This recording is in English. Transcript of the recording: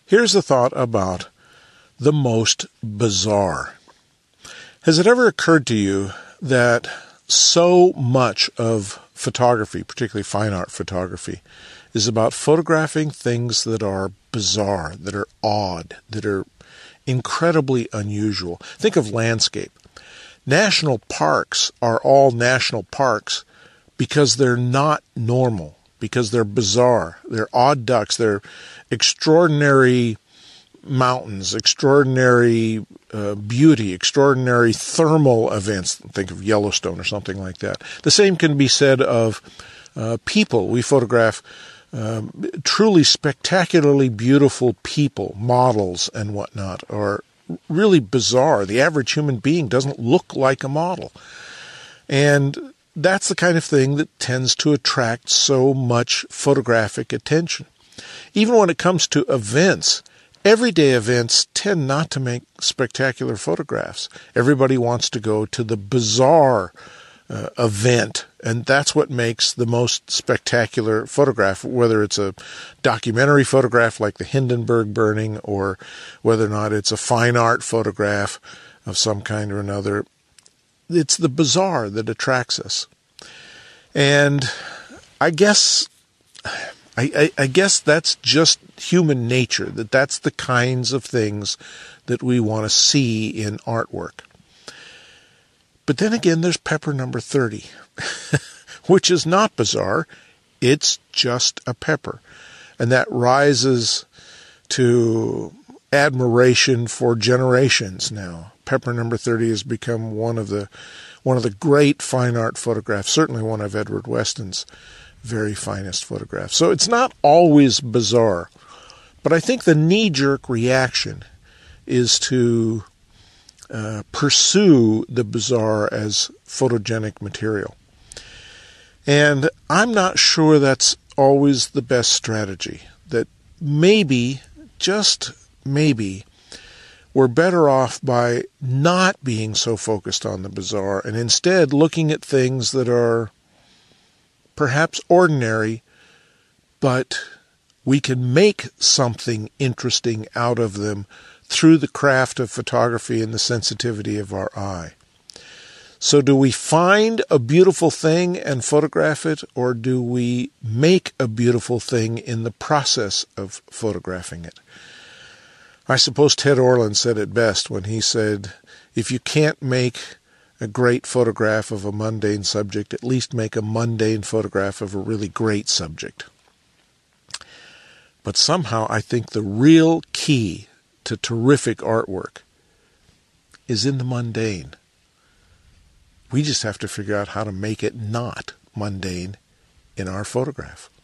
Here's a thought about the most bizarre. Has it ever occurred to you that so much of photography, particularly fine art photography, is about photographing things that are bizarre, that are odd, that are incredibly unusual? Think of landscape. National parks are all national parks because they're not normal, because they're bizarre. They're odd ducks. They're extraordinary mountains, extraordinary beauty, extraordinary thermal events. Think of Yellowstone or something like that. The same can be said of people. We photograph truly spectacularly beautiful people, models and whatnot, are really bizarre. The average human being doesn't look like a model. And that's the kind of thing that tends to attract so much photographic attention. Even when it comes to events, everyday events tend not to make spectacular photographs. Everybody wants to go to the bizarre event, and that's what makes the most spectacular photograph, whether it's a documentary photograph like the Hindenburg burning, or whether or not it's a fine art photograph of some kind or another. It's the bizarre that attracts us. And I guess that's just human nature, that's the kinds of things that we want to see in artwork. But then again, there's pepper number 30, which is not bizarre. It's just a pepper. And that rises to admiration for generations now. Pepper number 30 has become one of the great fine art photographs, certainly one of Edward Weston's very finest photographs. So it's not always bizarre. But I think the knee-jerk reaction is to pursue the bizarre as photogenic material. And I'm not sure that's always the best strategy. That maybe, just maybe, we're better off by not being so focused on the bizarre and instead looking at things that are perhaps ordinary, but we can make something interesting out of them through the craft of photography and the sensitivity of our eye. So do we find a beautiful thing and photograph it, or do we make a beautiful thing in the process of photographing it? I suppose Ted Orland said it best when he said, if you can't make a great photograph of a mundane subject, at least make a mundane photograph of a really great subject. But somehow I think the real key to terrific artwork is in the mundane. We just have to figure out how to make it not mundane in our photograph.